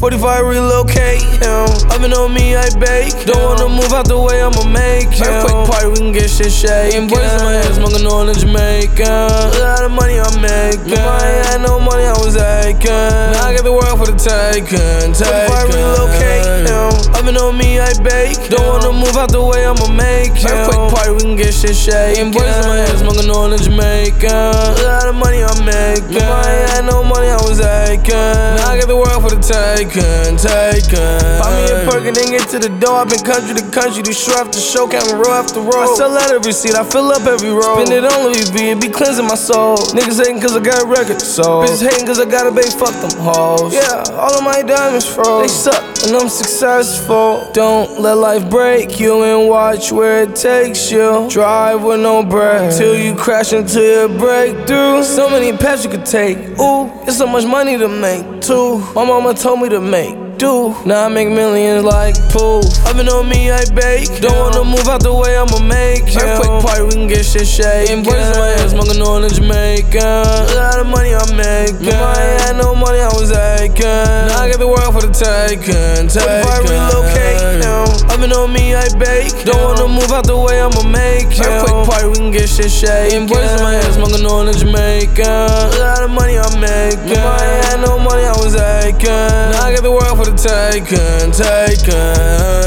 45 relocate him. Oven on me, I bake. Don't wanna move out the way, I'ma make him. Quick party, we can get shit shaking. Boys in my head, smoking on in Jamaica. A lot of money I'm making. I ain't had no money, I was aching. Now I got the world for the taking. 45 relocate him. Oven on me, I bake. Don't wanna move out the way, I'ma make him. Quick party, we can get shit shaking. Boys in my head, smoking on in Jamaica. A lot of money I'm making. I ain't had no money, I was aching. Now I got the world for the taking. Find me a perk and then get to the door. I've been country to country, do show after show, camera roll after roll. I sell out every seat, I fill up every roll. Spend it on Louis V, it be cleansing my soul. Niggas hating cause I got records sold. Bitches hating cause I got a babe, fuck them hoes. Yeah, all of my diamonds froze. They suck and I'm successful. Don't let life break you and watch where it takes you. Drive with no brakes till you crash into your breakthrough. So many paths you could take. Ooh, it's so much money to make too. My mama told me to make do. Now I make millions like poof. Oven on me, I bake. Don't wanna move out the way, I'ma make him. Quick party, we can get shit shaking. Boys in my head, smoking on in Jamaica. A lot of money I'm making. I ain't had no money, I was aching. Now I got the world for the taking. 45 relocate him. Oven on me, I bake. Don't wanna move out the way, I'ma make him. Quick party, we can get shit shaking. Boys in my head, smoking on in Jamaica. A lot of money I'm making. I ain't had no money, I was aching. Now I got the world for the taking.